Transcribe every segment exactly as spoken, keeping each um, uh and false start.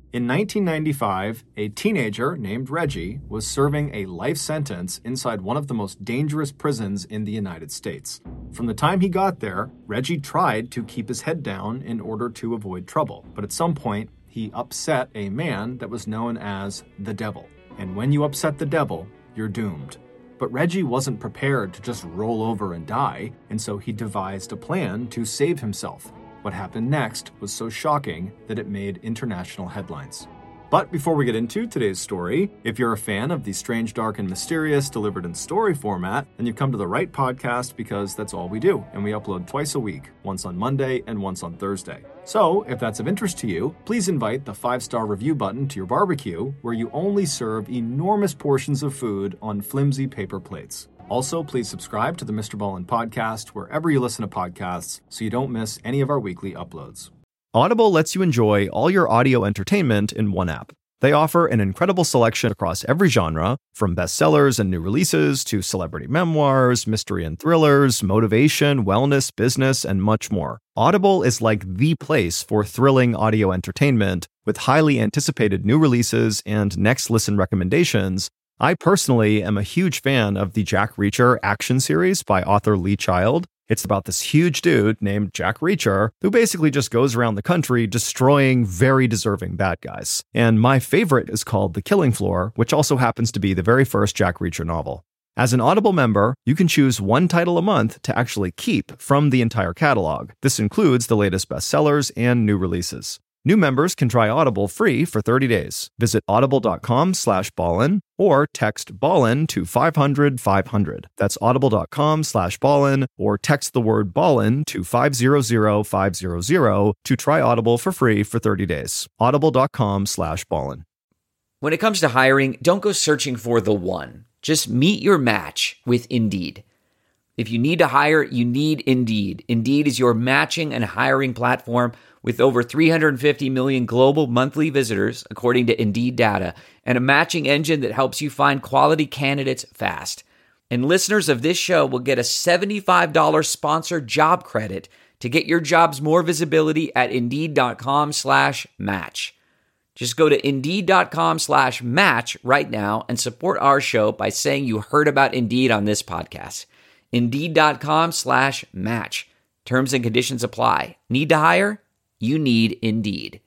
In nineteen ninety-five, a teenager named Reggie was serving a life sentence inside one of the most dangerous prisons in the United States. From the time he got there, Reggie tried to keep his head down in order to avoid trouble. But at some point, he upset a man that was known as the Devil. And when you upset the devil, you're doomed. But Reggie wasn't prepared to just roll over and die, and so he devised a plan to save himself. What happened next was so shocking that it made international headlines. But before we get into today's story, if you're a fan of the strange, dark, and mysterious delivered in story format, then you've come to the right podcast because that's all we do, and we upload twice a week, once on Monday and once on Thursday. So, if that's of interest to you, please invite the five-star review button to your barbecue, where you only serve enormous portions of food on flimsy paper plates. Also, please subscribe to the Mister Ballin podcast wherever you listen to podcasts so you don't miss any of our weekly uploads. Audible lets you enjoy all your audio entertainment in one app. They offer an incredible selection across every genre, from bestsellers and new releases to celebrity memoirs, mystery and thrillers, motivation, wellness, business, and much more. Audible is like the place for thrilling audio entertainment with highly anticipated new releases and next listen recommendations. I personally am a huge fan of the Jack Reacher action series by author Lee Child. It's about this huge dude named Jack Reacher who basically just goes around the country destroying very deserving bad guys. And my favorite is called The Killing Floor, which also happens to be the very first Jack Reacher novel. As an Audible member, you can choose one title a month to actually keep from the entire catalog. This includes the latest bestsellers and new releases. New members can try Audible free for thirty days. Visit audible.com slash ballin or text ballin to five hundred five hundred. That's audible.com slash ballin or text the word ballin to five hundred five hundred to try Audible for free for thirty days. audible.com slash ballin. When it comes to hiring, don't go searching for the one. Just meet your match with Indeed. If you need to hire, you need Indeed. Indeed is your matching and hiring platform with over three hundred fifty million global monthly visitors, according to Indeed data, and a matching engine that helps you find quality candidates fast. And listeners of this show will get a seventy-five dollars sponsored job credit to get your jobs more visibility at Indeed.com slash match. Just go to Indeed.com slash match right now and support our show by saying you heard about Indeed on this podcast. Indeed.com slash match. Terms and conditions apply. Need to hire? You need Indeed.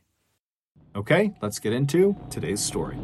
Okay, let's get into today's story.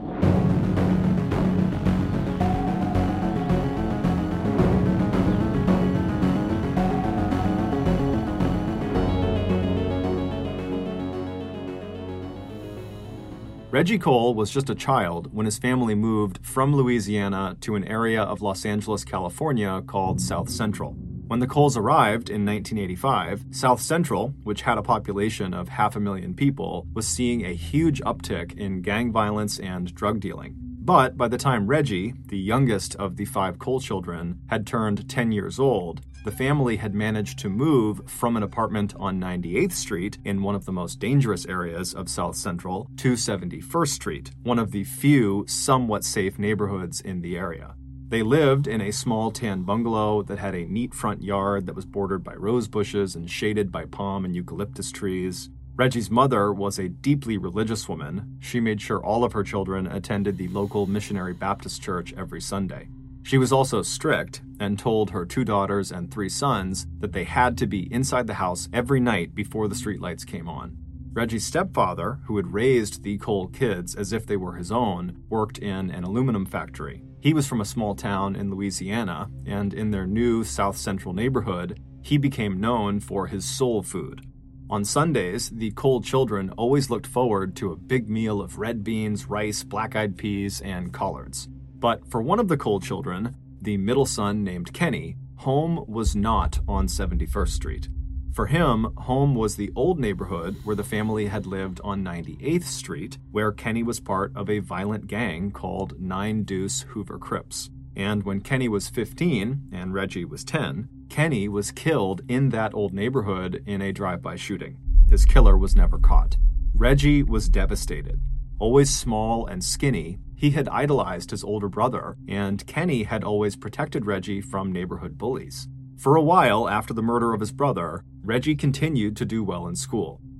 Reggie Cole was just a child when his family moved from Louisiana to an area of Los Angeles, California called South Central. When the Coles arrived in nineteen eighty-five, South Central, which had a population of half a million people, was seeing a huge uptick in gang violence and drug dealing. But by the time Reggie, the youngest of the five Cole children, had turned ten years old, the family had managed to move from an apartment on ninety-eighth Street in one of the most dangerous areas of South Central to seventy-first Street, one of the few somewhat safe neighborhoods in the area. They lived in a small tan bungalow that had a neat front yard that was bordered by rose bushes and shaded by palm and eucalyptus trees. Reggie's mother was a deeply religious woman. She made sure all of her children attended the local Missionary Baptist church every Sunday. She was also strict and told her two daughters and three sons that they had to be inside the house every night before the streetlights came on. Reggie's stepfather, who had raised the Cole kids as if they were his own, worked in an aluminum factory. He was from a small town in Louisiana, and in their new South Central neighborhood, he became known for his soul food. On Sundays, the Cole children always looked forward to a big meal of red beans, rice, black-eyed peas, and collards. But for one of the Cole children, the middle son named Kenny, home was not on seventy-first Street. For him, home was the old neighborhood where the family had lived on ninety-eighth Street, where Kenny was part of a violent gang called Nine Deuce Hoover Crips. And when Kenny was fifteen and Reggie was ten, Kenny was killed in that old neighborhood in a drive-by shooting. His killer was never caught. Reggie was devastated. Always small and skinny, he had idolized his older brother, and Kenny had always protected Reggie from neighborhood bullies. For a while after the murder of his brother, Reggie continued to do well in school.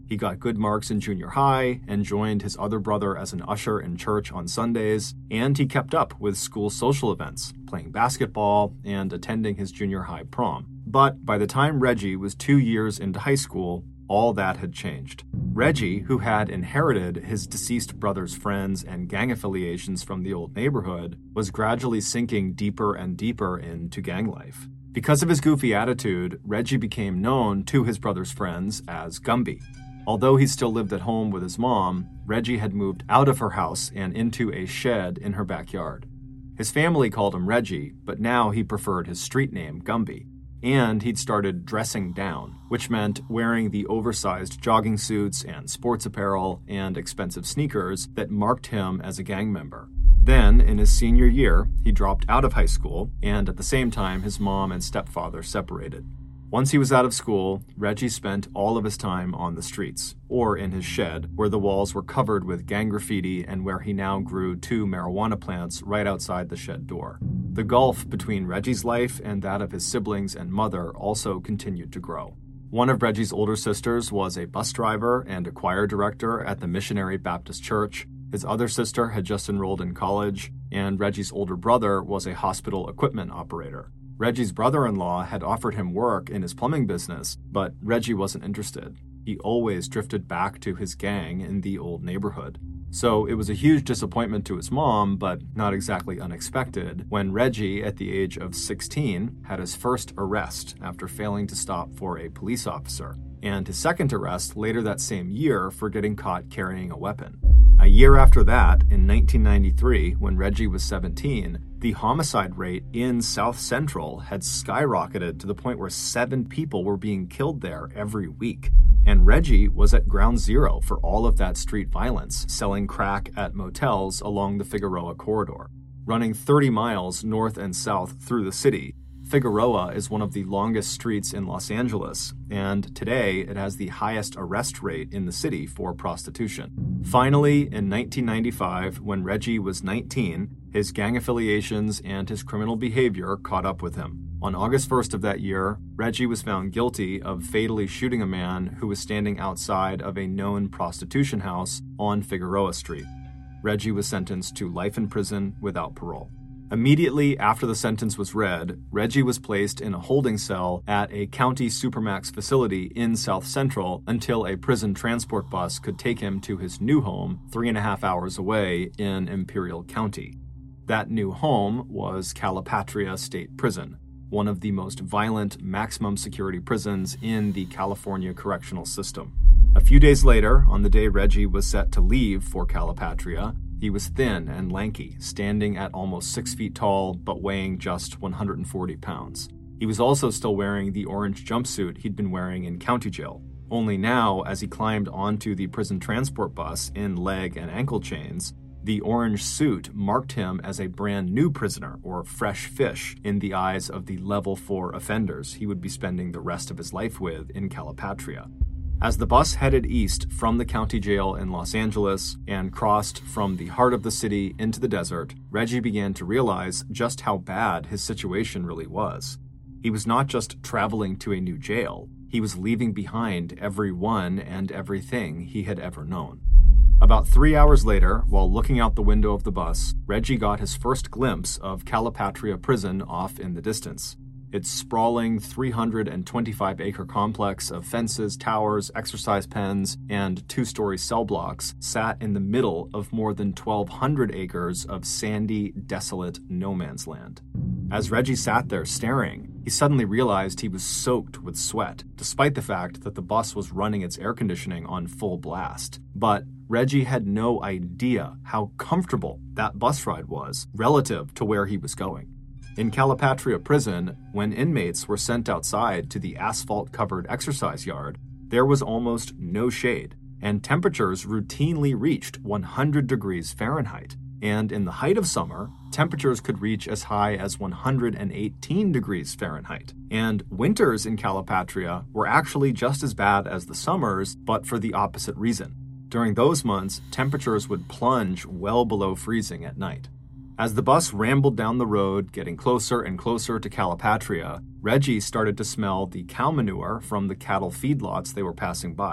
He got good marks in junior high and joined his other brother as an usher in church on Sundays, and he kept up with school social events, playing basketball and attending his junior high prom. But by the time Reggie was two years into high school, all that had changed. Reggie, who had inherited his deceased brother's friends and gang affiliations from the old neighborhood, was gradually sinking deeper and deeper into gang life. Because of his goofy attitude, Reggie became known to his brother's friends as Gumby. Although he still lived at home with his mom, Reggie had moved out of her house and into a shed in her backyard. His family called him Reggie, but now he preferred his street name, Gumby. And he'd started dressing down, which meant wearing the oversized jogging suits and sports apparel and expensive sneakers that marked him as a gang member. Then, in his senior year, he dropped out of high school, and at the same time, his mom and stepfather separated. Once he was out of school, Reggie spent all of his time on the streets, or in his shed, where the walls were covered with gang graffiti and where he now grew two marijuana plants right outside the shed door. The gulf between Reggie's life and that of his siblings and mother also continued to grow. One of Reggie's older sisters was a bus driver and a choir director at the Missionary Baptist Church. His other sister had just enrolled in college, and Reggie's older brother was a hospital equipment operator. Reggie's brother-in-law had offered him work in his plumbing business, but Reggie wasn't interested. He always drifted back to his gang in the old neighborhood. So it was a huge disappointment to his mom, but not exactly unexpected, when Reggie, at the age of sixteen, had his first arrest after failing to stop for a police officer, and his second arrest later that same year for getting caught carrying a weapon. A year after that, in nineteen ninety-three, when Reggie was seventeen, the homicide rate in South Central had skyrocketed to the point where seven people were being killed there every week. And Reggie was at ground zero for all of that street violence, selling crack at motels along the Figueroa corridor. Running thirty miles north and south through the city, Figueroa is one of the longest streets in Los Angeles, and today it has the highest arrest rate in the city for prostitution. Finally, in nineteen ninety-five, when Reggie was nineteen, his gang affiliations and his criminal behavior caught up with him. On August first of that year, Reggie was found guilty of fatally shooting a man who was standing outside of a known prostitution house on Figueroa Street. Reggie was sentenced to life in prison without parole. Immediately after the sentence was read, Reggie was placed in a holding cell at a county supermax facility in South Central until a prison transport bus could take him to his new home three and a half hours away in Imperial County. That new home was Calipatria State Prison, one of the most violent maximum security prisons in the California correctional system. A few days later, on the day Reggie was set to leave for Calipatria, he was thin and lanky, standing at almost six feet tall, but weighing just one hundred forty pounds. He was also still wearing the orange jumpsuit he'd been wearing in county jail. Only now, as he climbed onto the prison transport bus in leg and ankle chains, the orange suit marked him as a brand new prisoner, or fresh fish, in the eyes of the level four offenders he would be spending the rest of his life with in Calipatria. As the bus headed east from the county jail in Los Angeles and crossed from the heart of the city into the desert, Reggie began to realize just how bad his situation really was. He was not just traveling to a new jail, he was leaving behind everyone and everything he had ever known. About three hours later, while looking out the window of the bus, Reggie got his first glimpse of Calipatria Prison off in the distance. Its sprawling three hundred twenty-five acre complex of fences, towers, exercise pens, and two-story cell blocks sat in the middle of more than twelve hundred acres of sandy, desolate no-man's land. As Reggie sat there staring, he suddenly realized he was soaked with sweat, despite the fact that the bus was running its air conditioning on full blast. But Reggie had no idea how comfortable that bus ride was relative to where he was going. In Calipatria Prison, when inmates were sent outside to the asphalt-covered exercise yard, there was almost no shade, and temperatures routinely reached one hundred degrees Fahrenheit. And in the height of summer, temperatures could reach as high as one hundred eighteen degrees Fahrenheit. And winters in Calipatria were actually just as bad as the summers, but for the opposite reason. During those months, temperatures would plunge well below freezing at night. As the bus rambled down the road, getting closer and closer to Calipatria, Reggie started to smell the cow manure from the cattle feedlots they were passing by.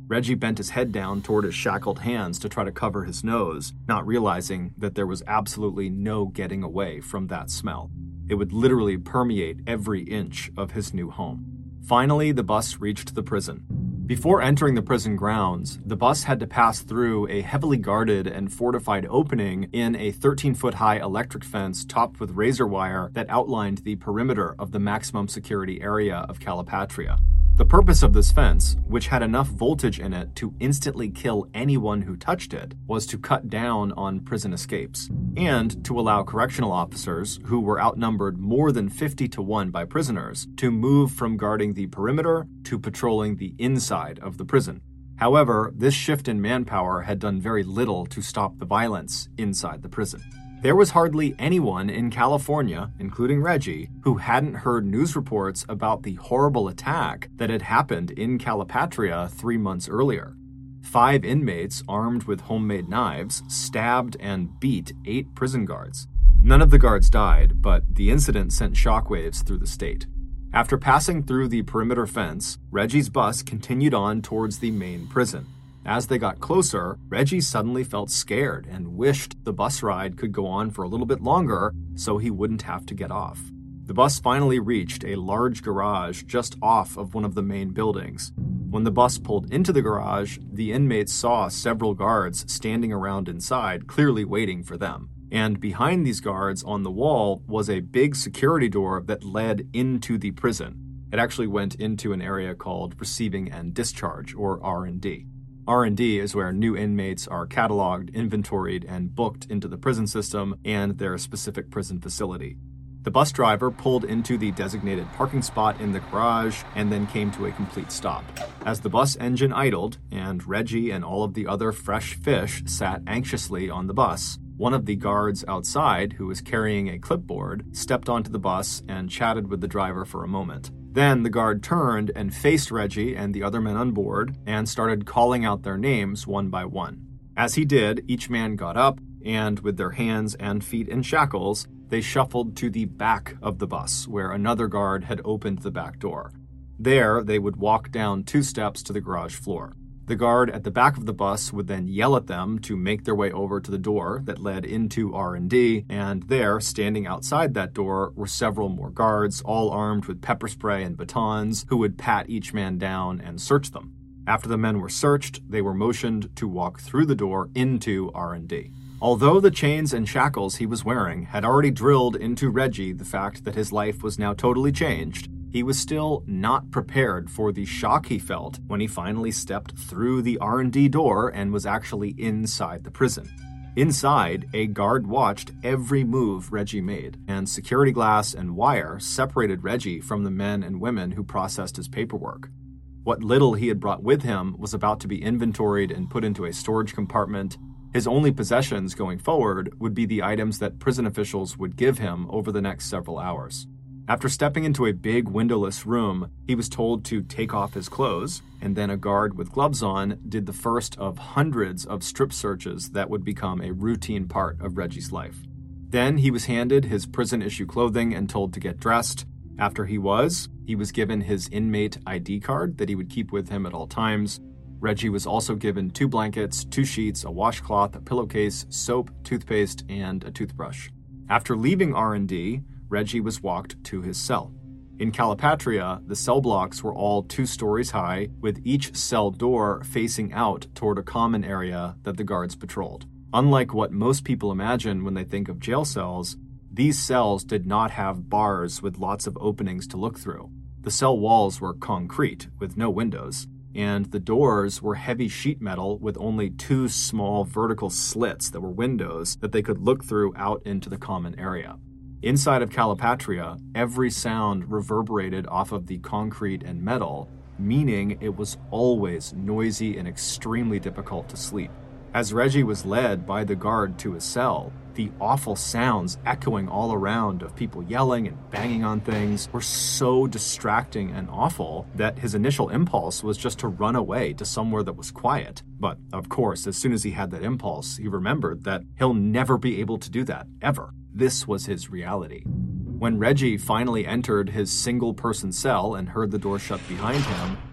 Reggie bent his head down toward his shackled hands to try to cover his nose, not realizing that there was absolutely no getting away from that smell. It would literally permeate every inch of his new home. Finally, the bus reached the prison. Before entering the prison grounds, the bus had to pass through a heavily guarded and fortified opening in a thirteen-foot-high electric fence topped with razor wire that outlined the perimeter of the maximum security area of Calipatria. The purpose of this fence, which had enough voltage in it to instantly kill anyone who touched it, was to cut down on prison escapes, and to allow correctional officers, who were outnumbered more than fifty to one by prisoners, to move from guarding the perimeter to patrolling the inside of the prison. However, this shift in manpower had done very little to stop the violence inside the prison. There was hardly anyone in California, including Reggie, who hadn't heard news reports about the horrible attack that had happened in Calipatria three months earlier. Five inmates armed with homemade knives stabbed and beat eight prison guards. None of the guards died, but the incident sent shockwaves through the state. After passing through the perimeter fence, Reggie's bus continued on towards the main prison. As they got closer, Reggie suddenly felt scared and wished the bus ride could go on for a little bit longer so he wouldn't have to get off. The bus finally reached a large garage just off of one of the main buildings. When the bus pulled into the garage, the inmates saw several guards standing around inside, clearly waiting for them. And behind these guards on the wall was a big security door that led into the prison. It actually went into an area called Receiving and Discharge, or R and D. R and D is where new inmates are cataloged, inventoried, and booked into the prison system and their specific prison facility. The bus driver pulled into the designated parking spot in the garage and then came to a complete stop. As the bus engine idled and Reggie and all of the other fresh fish sat anxiously on the bus, one of the guards outside, who was carrying a clipboard, stepped onto the bus and chatted with the driver for a moment. Then the guard turned and faced Reggie and the other men on board and started calling out their names one by one. As he did, each man got up and, with their hands and feet in shackles, they shuffled to the back of the bus, where another guard had opened the back door. There, they would walk down two steps to the garage floor. The guard at the back of the bus would then yell at them to make their way over to the door that led into R and D, and there, standing outside that door, were several more guards, all armed with pepper spray and batons, who would pat each man down and search them. After the men were searched, they were motioned to walk through the door into R and D. Although the chains and shackles he was wearing had already drilled into Reggie the fact that his life was now totally changed, he was still not prepared for the shock he felt when he finally stepped through the R and D door and was actually inside the prison. Inside, a guard watched every move Reggie made, and security glass and wire separated Reggie from the men and women who processed his paperwork. What little he had brought with him was about to be inventoried and put into a storage compartment. His only possessions going forward would be the items that prison officials would give him over the next several hours. After stepping into a big windowless room, he was told to take off his clothes, and then a guard with gloves on did the first of hundreds of strip searches that would become a routine part of Reggie's life. Then he was handed his prison-issue clothing and told to get dressed. After he was, he was given his inmate I D card that he would keep with him at all times. Reggie was also given two blankets, two sheets, a washcloth, a pillowcase, soap, toothpaste, and a toothbrush. After leaving R and D, Reggie was walked to his cell. In Calipatria, the cell blocks were all two stories high, with each cell door facing out toward a common area that the guards patrolled. Unlike what most people imagine when they think of jail cells, these cells did not have bars with lots of openings to look through. The cell walls were concrete, with no windows, and the doors were heavy sheet metal with only two small vertical slits that were windows that they could look through out into the common area. Inside of Calipatria, every sound reverberated off of the concrete and metal, meaning it was always noisy and extremely difficult to sleep. As Reggie was led by the guard to his cell, the awful sounds echoing all around of people yelling and banging on things were so distracting and awful that his initial impulse was just to run away to somewhere that was quiet. But, of course, as soon as he had that impulse, he remembered that he'll never be able to do that, ever. This was his reality. When Reggie finally entered his single-person cell and heard the door shut behind him,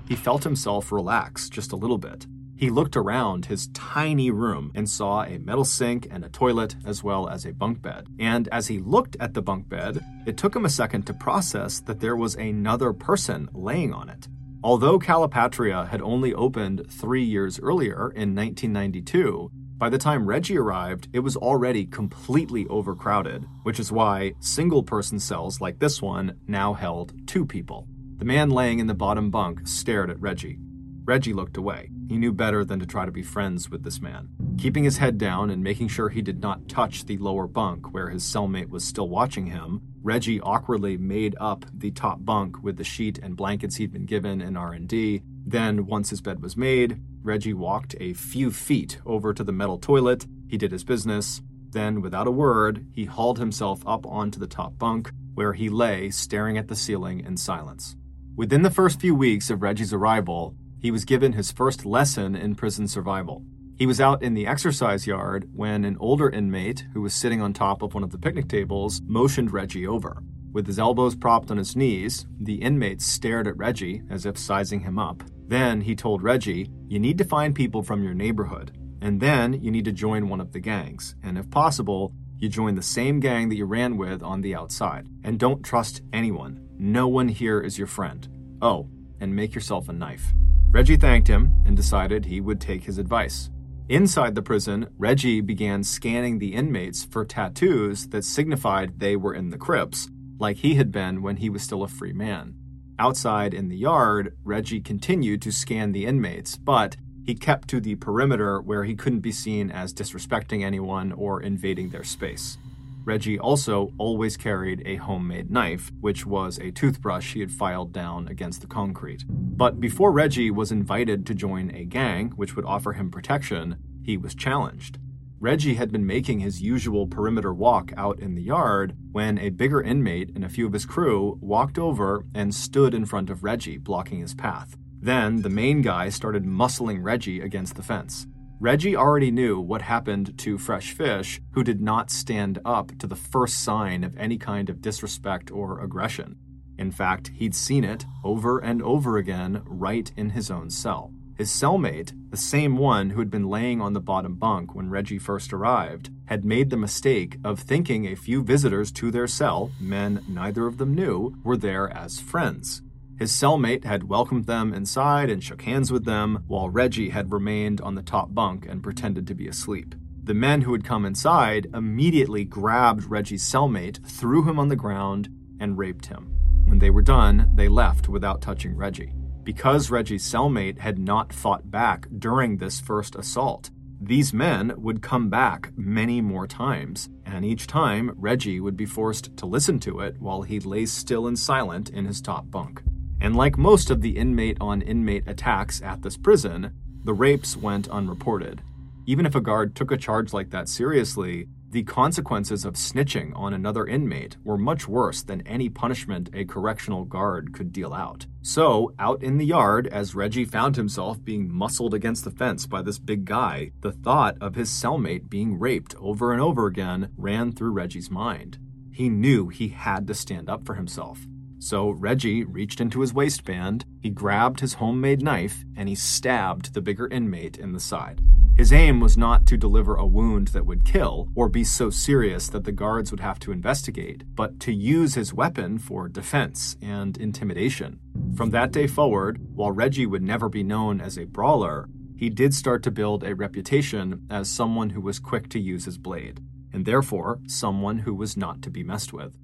he felt himself relax just a little bit. He looked around his tiny room and saw a metal sink and a toilet, as well as a bunk bed. And as he looked at the bunk bed, it took him a second to process that there was another person laying on it. Although Calipatria had only opened three years earlier in nineteen ninety-two, by the time Reggie arrived, it was already completely overcrowded, which is why single-person cells like this one now held two people. The man laying in the bottom bunk stared at Reggie. Reggie looked away. He knew better than to try to be friends with this man. Keeping his head down and making sure he did not touch the lower bunk where his cellmate was still watching him, Reggie awkwardly made up the top bunk with the sheet and blankets he'd been given in R and D. Then, once his bed was made, Reggie walked a few feet over to the metal toilet. He did his business. Then, without a word, he hauled himself up onto the top bunk, where he lay staring at the ceiling in silence. Within the first few weeks of Reggie's arrival, he was given his first lesson in prison survival. He was out in the exercise yard when an older inmate who was sitting on top of one of the picnic tables motioned Reggie over. With his elbows propped on his knees, the inmate stared at Reggie as if sizing him up. Then he told Reggie, "You need to find people from your neighborhood, and then you need to join one of the gangs, and if possible, you join the same gang that you ran with on the outside. And don't trust anyone. No one here is your friend. Oh, and make yourself a knife." Reggie thanked him and decided he would take his advice. Inside the prison, Reggie began scanning the inmates for tattoos that signified they were in the Crips, like he had been when he was still a free man. Outside in the yard, Reggie continued to scan the inmates, but he kept to the perimeter where he couldn't be seen as disrespecting anyone or invading their space. Reggie also always carried a homemade knife, which was a toothbrush he had filed down against the concrete. But before Reggie was invited to join a gang, which would offer him protection, he was challenged. Reggie had been making his usual perimeter walk out in the yard when a bigger inmate and a few of his crew walked over and stood in front of Reggie, blocking his path. Then the main guy started muscling Reggie against the fence. Reggie already knew what happened to Fresh Fish, who did not stand up to the first sign of any kind of disrespect or aggression. In fact, he'd seen it over and over again right in his own cell. His cellmate, the same one who had been laying on the bottom bunk when Reggie first arrived, had made the mistake of thinking a few visitors to their cell, men neither of them knew, were there as friends. His cellmate had welcomed them inside and shook hands with them, while Reggie had remained on the top bunk and pretended to be asleep. The men who had come inside immediately grabbed Reggie's cellmate, threw him on the ground, and raped him. When they were done, they left without touching Reggie. Because Reggie's cellmate had not fought back during this first assault, these men would come back many more times, and each time Reggie would be forced to listen to it while he lay still and silent in his top bunk. And like most of the inmate-on-inmate attacks at this prison, the rapes went unreported. Even if a guard took a charge like that seriously, the consequences of snitching on another inmate were much worse than any punishment a correctional guard could deal out. So, out in the yard, as Reggie found himself being muscled against the fence by this big guy, the thought of his cellmate being raped over and over again ran through Reggie's mind. He knew he had to stand up for himself. So Reggie reached into his waistband, he grabbed his homemade knife, and he stabbed the bigger inmate in the side. His aim was not to deliver a wound that would kill, or be so serious that the guards would have to investigate, but to use his weapon for defense and intimidation. From that day forward, while Reggie would never be known as a brawler, he did start to build a reputation as someone who was quick to use his blade, and therefore someone who was not to be messed with.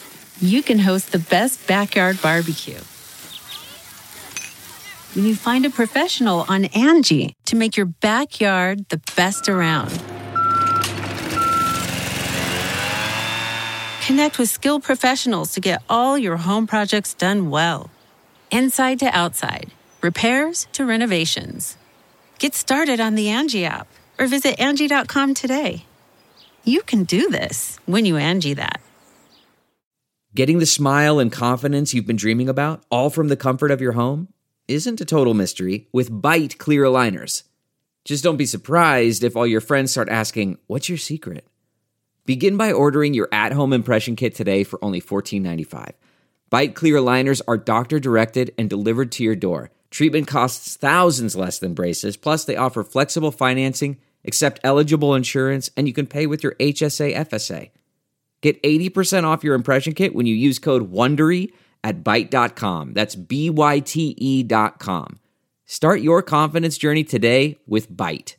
You can host the best backyard barbecue when you find a professional on Angie to make your backyard the best around. Connect with skilled professionals to get all your home projects done well. Inside to outside, repairs to renovations. Get started on the Angie app or visit Angie dot com today. You can do this when you Angie that. Getting the smile and confidence you've been dreaming about, all from the comfort of your home, isn't a total mystery with Byte clear aligners. Just don't be surprised if all your friends start asking, "What's your secret?" Begin by ordering your at-home impression kit today for only fourteen ninety-five. Byte clear aligners are doctor-directed and delivered to your door, Treatment costs thousands less than braces, plus they offer flexible financing, accept eligible insurance, and you can pay with your H S A F S A. Get eighty percent off your impression kit when you use code WONDERY at Byte dot com. That's B Y T E dot com. Start your confidence journey today with Byte.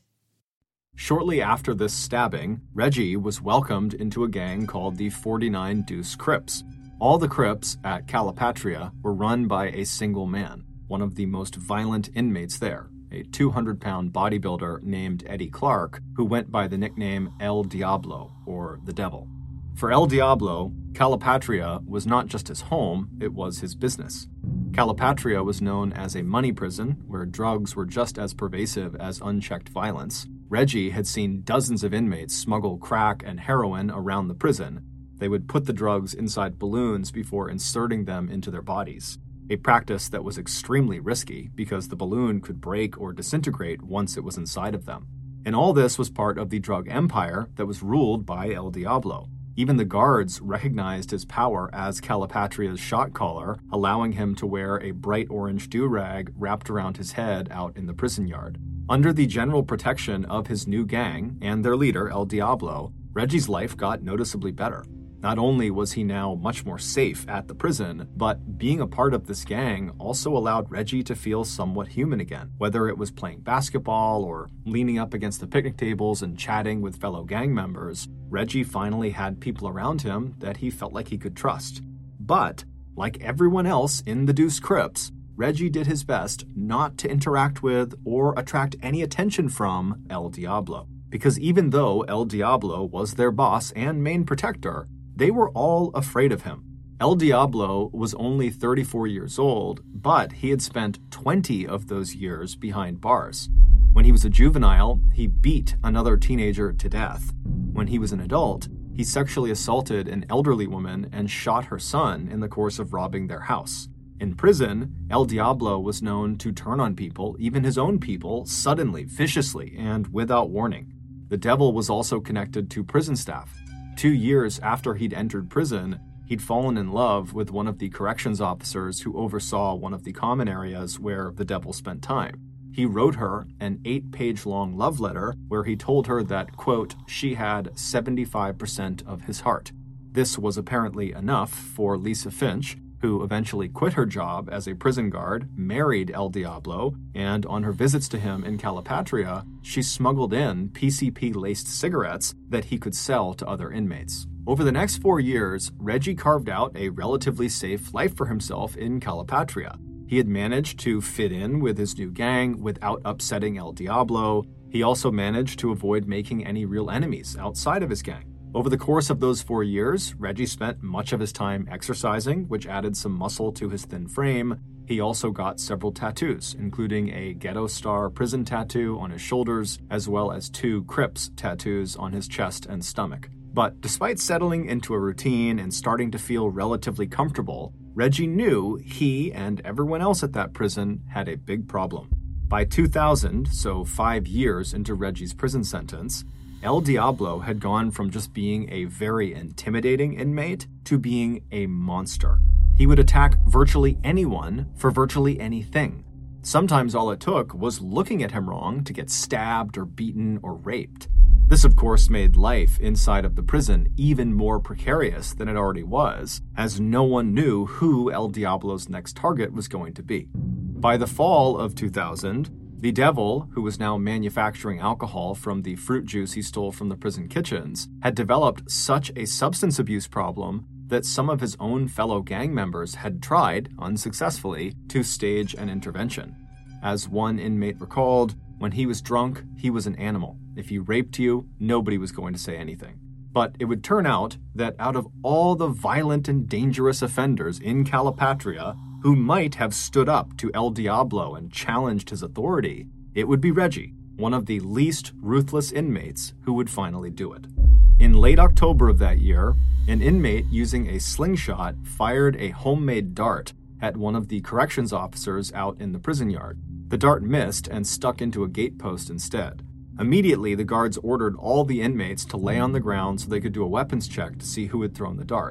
Shortly after this stabbing, Reggie was welcomed into a gang called the forty-nine Deuce Crips. All the Crips at Calipatria were run by a single man, one of the most violent inmates there, a two hundred pound bodybuilder named Eddie Clark, who went by the nickname El Diablo, or the Devil. For El Diablo, Calipatria was not just his home, it was his business. Calipatria was known as a money prison, where drugs were just as pervasive as unchecked violence. Reggie had seen dozens of inmates smuggle crack and heroin around the prison. They would put the drugs inside balloons before inserting them into their bodies, a practice that was extremely risky because the balloon could break or disintegrate once it was inside of them. And all this was part of the drug empire that was ruled by El Diablo. Even the guards recognized his power as Calipatria's shot caller, allowing him to wear a bright orange do-rag wrapped around his head out in the prison yard. Under the general protection of his new gang and their leader, El Diablo, Reggie's life got noticeably better. Not only was he now much more safe at the prison, but being a part of this gang also allowed Reggie to feel somewhat human again, whether it was playing basketball or leaning up against the picnic tables and chatting with fellow gang members. Reggie finally had people around him that he felt like he could trust. But, like everyone else in the Deuce Crips, Reggie did his best not to interact with or attract any attention from El Diablo. Because even though El Diablo was their boss and main protector, they were all afraid of him. El Diablo was only thirty-four years old, but he had spent twenty of those years behind bars. When he was a juvenile, he beat another teenager to death. When he was an adult, he sexually assaulted an elderly woman and shot her son in the course of robbing their house. In prison, El Diablo was known to turn on people, even his own people, suddenly, viciously, and without warning. The Devil was also connected to prison staff. Two years after he'd entered prison, he'd fallen in love with one of the corrections officers who oversaw one of the common areas where the Devil spent time. He wrote her an eight-page-long love letter where he told her that, quote, she had seventy-five percent of his heart. This was apparently enough for Lisa Finch, who eventually quit her job as a prison guard, married El Diablo, and on her visits to him in Calipatria, she smuggled in P C P-laced cigarettes that he could sell to other inmates. Over the next four years, Reggie carved out a relatively safe life for himself in Calipatria. He had managed to fit in with his new gang without upsetting El Diablo. He also managed to avoid making any real enemies outside of his gang. Over the course of those four years, Reggie spent much of his time exercising, which added some muscle to his thin frame. He also got several tattoos, including a Ghetto Star prison tattoo on his shoulders, as well as two Crips tattoos on his chest and stomach. But despite settling into a routine and starting to feel relatively comfortable, Reggie knew he and everyone else at that prison had a big problem. By two thousand, so five years into Reggie's prison sentence, El Diablo had gone from just being a very intimidating inmate to being a monster. He would attack virtually anyone for virtually anything. Sometimes all it took was looking at him wrong to get stabbed or beaten or raped. This, of course, made life inside of the prison even more precarious than it already was, as no one knew who El Diablo's next target was going to be. By the fall of two thousand, the Devil, who was now manufacturing alcohol from the fruit juice he stole from the prison kitchens, had developed such a substance abuse problem that some of his own fellow gang members had tried, unsuccessfully, to stage an intervention. As one inmate recalled, when he was drunk, he was an animal. If he raped you, nobody was going to say anything. But it would turn out that out of all the violent and dangerous offenders in Calipatria who might have stood up to El Diablo and challenged his authority, it would be Reggie, one of the least ruthless inmates, who would finally do it. In late October of that year, an inmate using a slingshot fired a homemade dart at one of the corrections officers out in the prison yard. The dart missed and stuck into a gatepost instead. Immediately, the guards ordered all the inmates to lay on the ground so they could do a weapons check to see who had thrown the dart.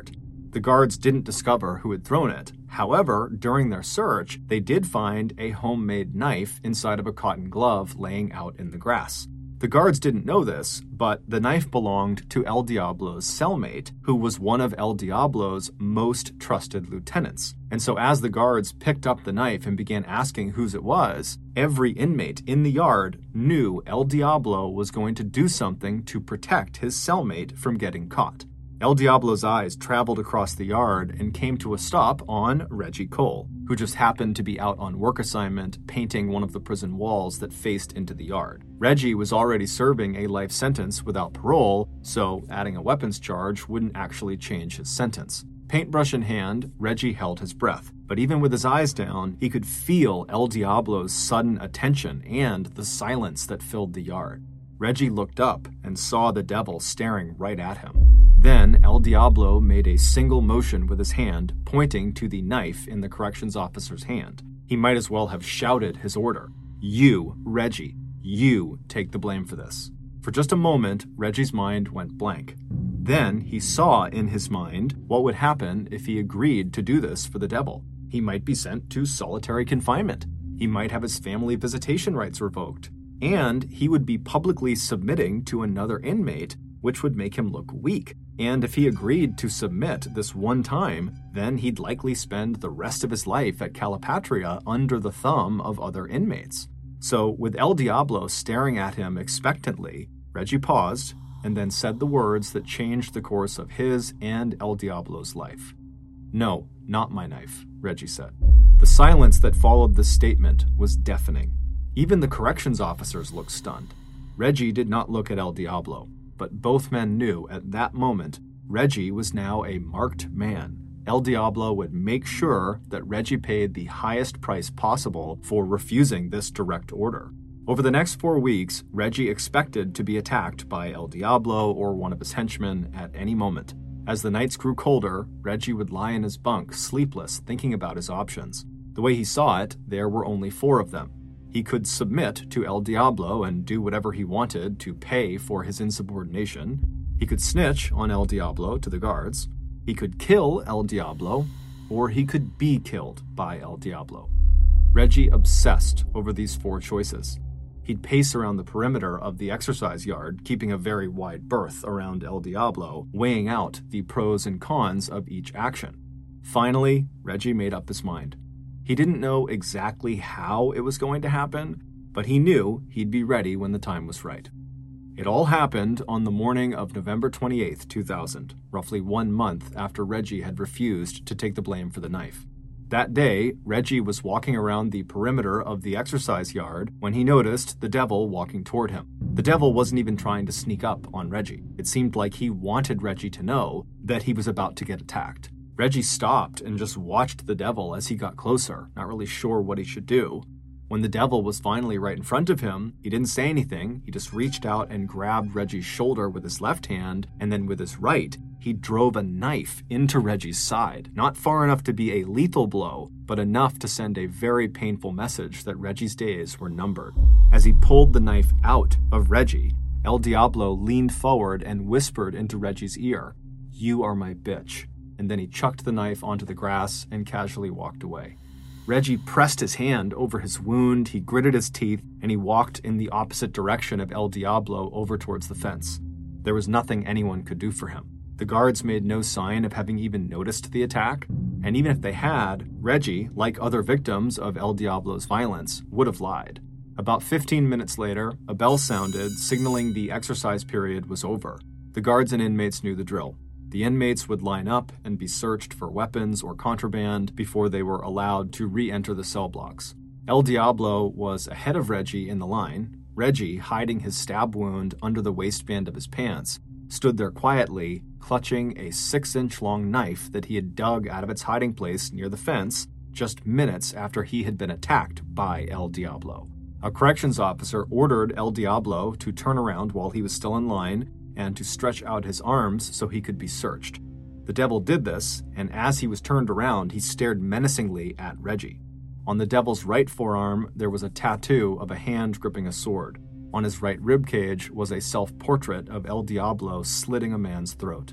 The guards didn't discover who had thrown it. However, during their search, they did find a homemade knife inside of a cotton glove laying out in the grass. The guards didn't know this, but the knife belonged to El Diablo's cellmate, who was one of El Diablo's most trusted lieutenants. And so as the guards picked up the knife and began asking whose it was, every inmate in the yard knew El Diablo was going to do something to protect his cellmate from getting caught. El Diablo's eyes traveled across the yard and came to a stop on Reggie Cole, who just happened to be out on work assignment painting one of the prison walls that faced into the yard. Reggie was already serving a life sentence without parole, so adding a weapons charge wouldn't actually change his sentence. Paintbrush in hand, Reggie held his breath, but even with his eyes down, he could feel El Diablo's sudden attention and the silence that filled the yard. Reggie looked up and saw the devil staring right at him. Then El Diablo made a single motion with his hand, pointing to the knife in the corrections officer's hand. He might as well have shouted his order. You, Reggie, you take the blame for this. For just a moment, Reggie's mind went blank. Then he saw in his mind what would happen if he agreed to do this for the devil. He might be sent to solitary confinement. He might have his family visitation rights revoked. And he would be publicly submitting to another inmate, which would make him look weak. And if he agreed to submit this one time, then he'd likely spend the rest of his life at Calipatria under the thumb of other inmates. So, with El Diablo staring at him expectantly, Reggie paused and then said the words that changed the course of his and El Diablo's life. "No, not my knife," Reggie said. The silence that followed this statement was deafening. Even the corrections officers looked stunned. Reggie did not look at El Diablo, but both men knew at that moment Reggie was now a marked man. El Diablo would make sure that Reggie paid the highest price possible for refusing this direct order. Over the next four weeks, Reggie expected to be attacked by El Diablo or one of his henchmen at any moment. As the nights grew colder, Reggie would lie in his bunk, sleepless, thinking about his options. The way he saw it, there were only four of them. He could submit to El Diablo and do whatever he wanted to pay for his insubordination. He could snitch on El Diablo to the guards. He could kill El Diablo, or he could be killed by El Diablo. Reggie obsessed over these four choices. He'd pace around the perimeter of the exercise yard, keeping a very wide berth around El Diablo, weighing out the pros and cons of each action. Finally, Reggie made up his mind. He didn't know exactly how it was going to happen, but he knew he'd be ready when the time was right. It all happened on the morning of November twenty-eighth, two thousand, roughly one month after Reggie had refused to take the blame for the knife. That day, Reggie was walking around the perimeter of the exercise yard when he noticed the devil walking toward him. The devil wasn't even trying to sneak up on Reggie. It seemed like he wanted Reggie to know that he was about to get attacked. Reggie stopped and just watched the devil as he got closer, not really sure what he should do. When the devil was finally right in front of him, he didn't say anything. He just reached out and grabbed Reggie's shoulder with his left hand, and then with his right, he drove a knife into Reggie's side. Not far enough to be a lethal blow, but enough to send a very painful message that Reggie's days were numbered. As he pulled the knife out of Reggie, El Diablo leaned forward and whispered into Reggie's ear, "You are my bitch." And then he chucked the knife onto the grass and casually walked away. Reggie pressed his hand over his wound, he gritted his teeth, and he walked in the opposite direction of El Diablo over towards the fence. There was nothing anyone could do for him. The guards made no sign of having even noticed the attack, and even if they had, Reggie, like other victims of El Diablo's violence, would have lied. About fifteen minutes later, a bell sounded, signaling the exercise period was over. The guards and inmates knew the drill. The inmates would line up and be searched for weapons or contraband before they were allowed to re-enter the cell blocks. El Diablo was ahead of Reggie in the line. Reggie, hiding his stab wound under the waistband of his pants, stood there quietly, clutching a six-inch-long knife that he had dug out of its hiding place near the fence just minutes after he had been attacked by El Diablo. A corrections officer ordered El Diablo to turn around while he was still in line and to stretch out his arms so he could be searched. The devil did this, and as he was turned around, he stared menacingly at Reggie. On the devil's right forearm, there was a tattoo of a hand gripping a sword. On his right ribcage was a self-portrait of El Diablo slitting a man's throat.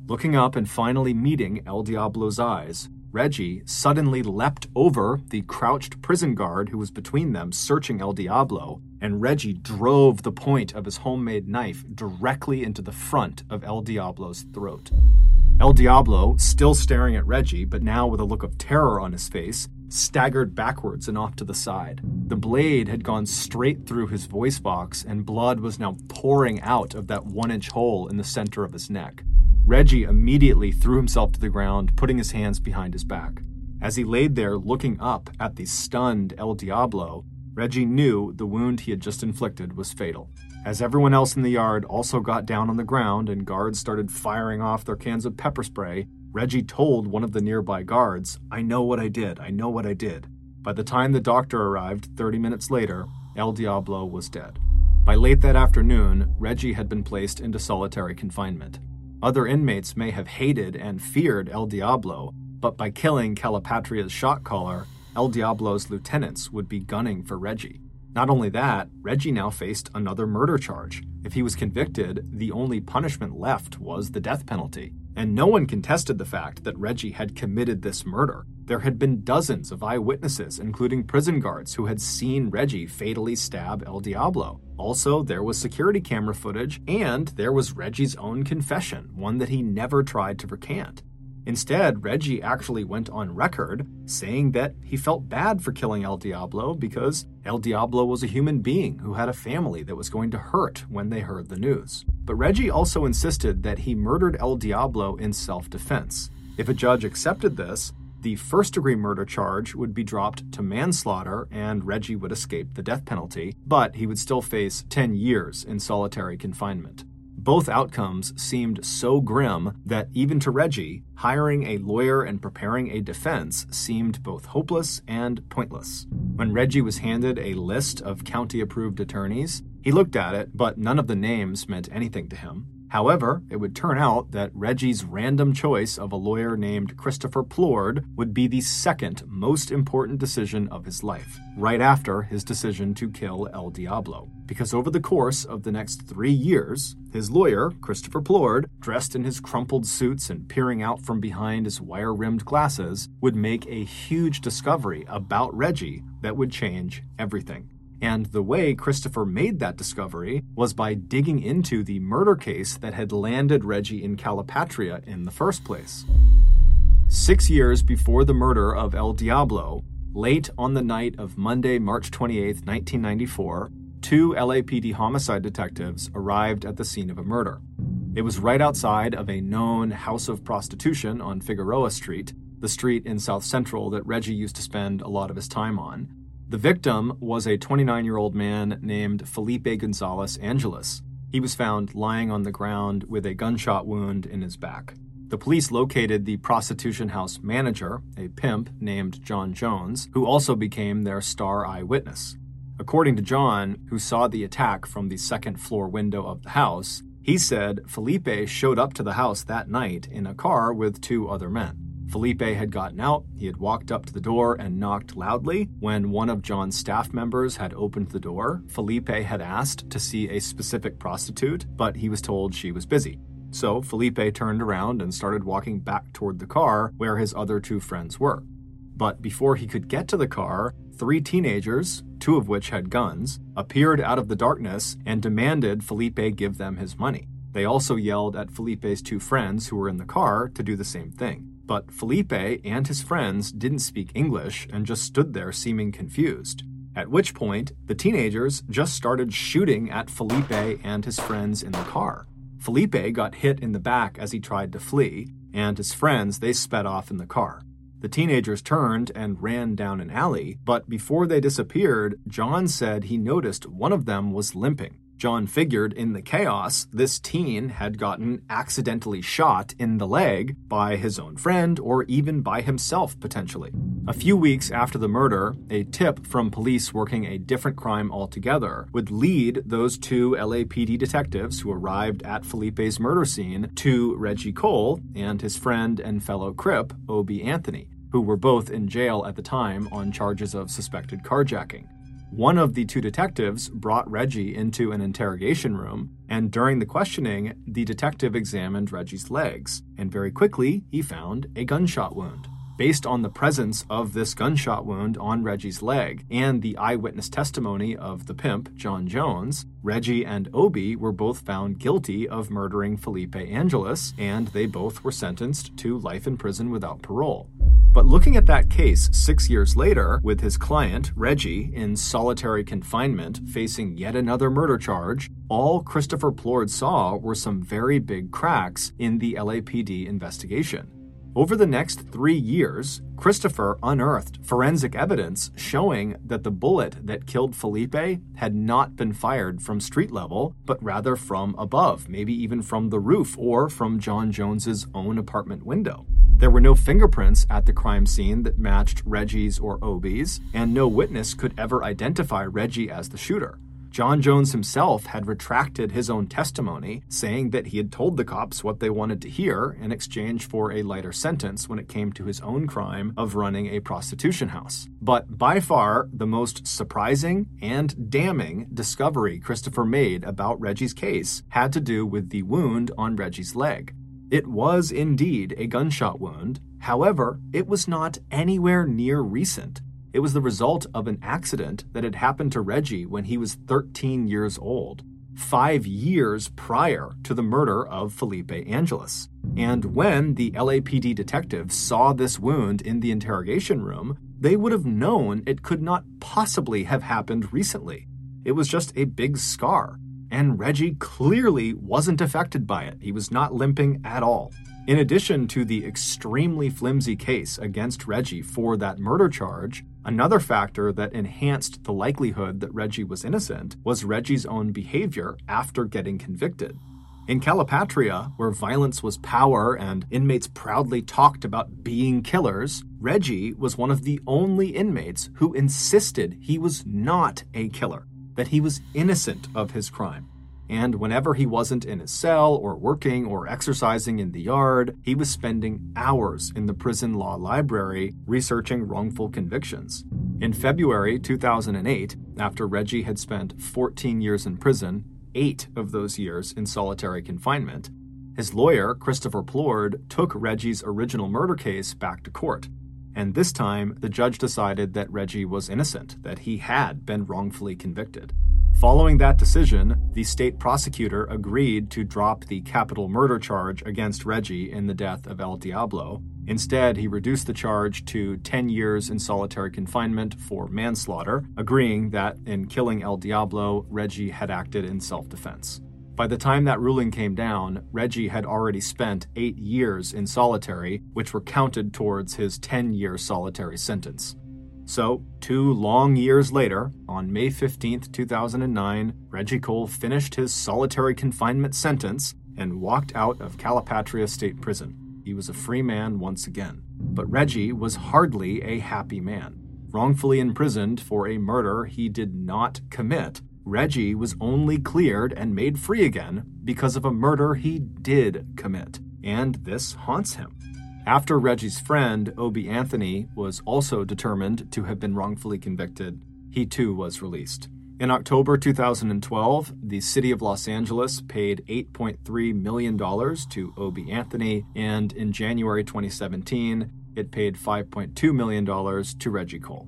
Looking up and finally meeting El Diablo's eyes, Reggie suddenly leapt over the crouched prison guard who was between them searching El Diablo, and Reggie drove the point of his homemade knife directly into the front of El Diablo's throat. El Diablo, still staring at Reggie, but now with a look of terror on his face, staggered backwards and off to the side. The blade had gone straight through his voice box, and blood was now pouring out of that one-inch hole in the center of his neck. Reggie immediately threw himself to the ground, putting his hands behind his back. As he laid there looking up at the stunned El Diablo, Reggie knew the wound he had just inflicted was fatal. As everyone else in the yard also got down on the ground and guards started firing off their cans of pepper spray, Reggie told one of the nearby guards, "I know what I did, I know what I did." By the time the doctor arrived thirty minutes later, El Diablo was dead. By late that afternoon, Reggie had been placed into solitary confinement. Other inmates may have hated and feared El Diablo, but by killing Calapatria's shot caller, El Diablo's lieutenants would be gunning for Reggie. Not only that, Reggie now faced another murder charge. If he was convicted, the only punishment left was the death penalty. And no one contested the fact that Reggie had committed this murder. There had been dozens of eyewitnesses, including prison guards, who had seen Reggie fatally stab El Diablo. Also, there was security camera footage, and there was Reggie's own confession, one that he never tried to recant. Instead, Reggie actually went on record saying that he felt bad for killing El Diablo because El Diablo was a human being who had a family that was going to hurt when they heard the news. But Reggie also insisted that he murdered El Diablo in self-defense. If a judge accepted this, the first-degree murder charge would be dropped to manslaughter and Reggie would escape the death penalty, but he would still face ten years in solitary confinement. Both outcomes seemed so grim that even to Reggie, hiring a lawyer and preparing a defense seemed both hopeless and pointless. When Reggie was handed a list of county-approved attorneys, he looked at it, but none of the names meant anything to him. However, it would turn out that Reggie's random choice of a lawyer named Christopher Plord would be the second most important decision of his life, right after his decision to kill El Diablo. Because over the course of the next three years, his lawyer, Christopher Plord, dressed in his crumpled suits and peering out from behind his wire-rimmed glasses, would make a huge discovery about Reggie that would change everything. And the way Christopher made that discovery was by digging into the murder case that had landed Reggie in Calipatria in the first place. Six years before the murder of El Diablo, late on the night of Monday, March twenty-eighth, nineteen ninety-four, two L A P D homicide detectives arrived at the scene of a murder. It was right outside of a known house of prostitution on Figueroa Street, the street in South Central that Reggie used to spend a lot of his time on. The victim was a twenty-nine-year-old man named Felipe Gonzalez Angeles. He was found lying on the ground with a gunshot wound in his back. The police located the prostitution house manager, a pimp named John Jones, who also became their star eyewitness. According to John, who saw the attack from the second floor window of the house, he said Felipe showed up to the house that night in a car with two other men. Felipe had gotten out, he had walked up to the door and knocked loudly. When one of John's staff members had opened the door, Felipe had asked to see a specific prostitute, but he was told she was busy. So Felipe turned around and started walking back toward the car where his other two friends were. But before he could get to the car, three teenagers, two of which had guns, appeared out of the darkness and demanded Felipe give them his money. They also yelled at Felipe's two friends who were in the car to do the same thing. But Felipe and his friends didn't speak English and just stood there seeming confused. At which point, the teenagers just started shooting at Felipe and his friends in the car. Felipe got hit in the back as he tried to flee, and his friends, they sped off in the car. The teenagers turned and ran down an alley, but before they disappeared, John said he noticed one of them was limping. John figured in the chaos, this teen had gotten accidentally shot in the leg by his own friend or even by himself, potentially. A few weeks after the murder, a tip from police working a different crime altogether would lead those two L A P D detectives who arrived at Felipe's murder scene to Reggie Cole and his friend and fellow Crip, Obie Anthony, who were both in jail at the time on charges of suspected carjacking. One of the two detectives brought Reggie into an interrogation room, and during the questioning, the detective examined Reggie's legs, and very quickly he found a gunshot wound. Based on the presence of this gunshot wound on Reggie's leg and the eyewitness testimony of the pimp, John Jones, Reggie and Obi were both found guilty of murdering Felipe Angeles, and they both were sentenced to life in prison without parole. But looking at that case six years later, with his client, Reggie, in solitary confinement facing yet another murder charge, all Christopher Plord saw were some very big cracks in the L A P D investigation. Over the next three years, Christopher unearthed forensic evidence showing that the bullet that killed Felipe had not been fired from street level, but rather from above, maybe even from the roof or from John Jones's own apartment window. There were no fingerprints at the crime scene that matched Reggie's or Obi's, and no witness could ever identify Reggie as the shooter. John Jones himself had retracted his own testimony, saying that he had told the cops what they wanted to hear in exchange for a lighter sentence when it came to his own crime of running a prostitution house. But by far, the most surprising and damning discovery Christopher made about Reggie's case had to do with the wound on Reggie's leg. It was indeed a gunshot wound. However, it was not anywhere near recent. It was the result of an accident that had happened to Reggie when he was thirteen years old, five years prior to the murder of Felipe Angeles. And when the L A P D detectives saw this wound in the interrogation room, they would have known it could not possibly have happened recently. It was just a big scar, and Reggie clearly wasn't affected by it. He was not limping at all. In addition to the extremely flimsy case against Reggie for that murder charge, another factor that enhanced the likelihood that Reggie was innocent was Reggie's own behavior after getting convicted. In Calipatria, where violence was power and inmates proudly talked about being killers, Reggie was one of the only inmates who insisted he was not a killer, that he was innocent of his crime. And whenever he wasn't in his cell or working or exercising in the yard, he was spending hours in the prison law library researching wrongful convictions. In February two thousand eight, after Reggie had spent fourteen years in prison, eight of those years in solitary confinement, his lawyer, Christopher Plord, took Reggie's original murder case back to court. And this time, the judge decided that Reggie was innocent, that he had been wrongfully convicted. Following that decision, the state prosecutor agreed to drop the capital murder charge against Reggie in the death of El Diablo. Instead, he reduced the charge to ten years in solitary confinement for manslaughter, agreeing that in killing El Diablo, Reggie had acted in self-defense. By the time that ruling came down, Reggie had already spent eight years in solitary, which were counted towards his ten-year solitary sentence. So, two long years later, on May fifteenth, two thousand nine, Reggie Cole finished his solitary confinement sentence and walked out of Calipatria State Prison. He was a free man once again. But Reggie was hardly a happy man. Wrongfully imprisoned for a murder he did not commit, Reggie was only cleared and made free again because of a murder he did commit, and this haunts him. After Reggie's friend, Obi Anthony, was also determined to have been wrongfully convicted, he too was released. In October two thousand twelve, the city of Los Angeles paid eight point three million dollars to Obi Anthony, and in January twenty seventeen, it paid five point two million dollars to Reggie Cole.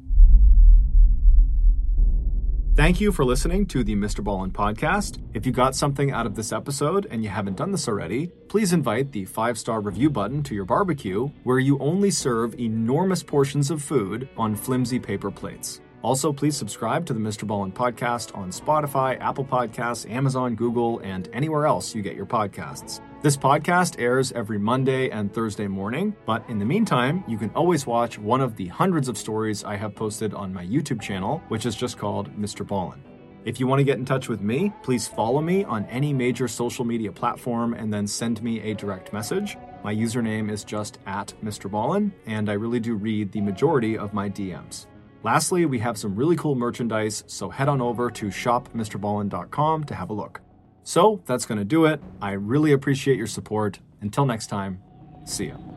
Thank you for listening to the Mister Ballin podcast. If you got something out of this episode and you haven't done this already, please invite the five-star review button to your barbecue, where you only serve enormous portions of food on flimsy paper plates. Also, please subscribe to the Mister Ballin podcast on Spotify, Apple Podcasts, Amazon, Google, and anywhere else you get your podcasts. This podcast airs every Monday and Thursday morning, but in the meantime, you can always watch one of the hundreds of stories I have posted on my YouTube channel, which is just called Mister Ballin. If you want to get in touch with me, please follow me on any major social media platform and then send me a direct message. My username is just at Mister Ballin, and I really do read the majority of my D Ms. Lastly, we have some really cool merchandise, so head on over to shop mr ballin dot com to have a look. So that's going to do it. I really appreciate your support. Until next time, see ya.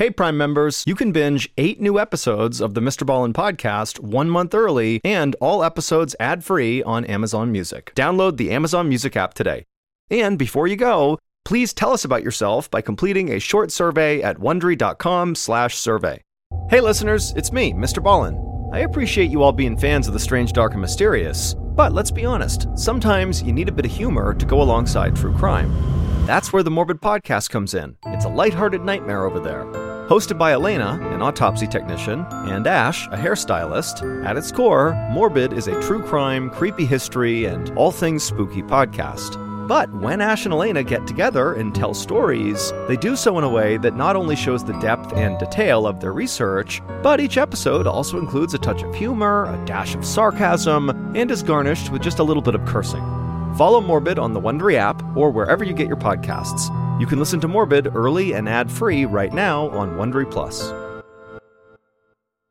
Hey, Prime members, you can binge eight new episodes of the Mister Ballin podcast one month early and all episodes ad-free on Amazon Music. Download the Amazon Music app today. And before you go, please tell us about yourself by completing a short survey at wondery.com slash survey. Hey, listeners, it's me, Mister Ballin. I appreciate you all being fans of the strange, dark, and mysterious, but let's be honest, sometimes you need a bit of humor to go alongside true crime. That's where the Morbid Podcast comes in. It's a lighthearted nightmare over there. Hosted by Elena, an autopsy technician, and Ash, a hairstylist, at its core, Morbid is a true crime, creepy history, and all things spooky podcast. But when Ash and Elena get together and tell stories, they do so in a way that not only shows the depth and detail of their research, but each episode also includes a touch of humor, a dash of sarcasm, and is garnished with just a little bit of cursing. Follow Morbid on the Wondery app or wherever you get your podcasts. You can listen to Morbid early and ad-free right now on Wondery Plus.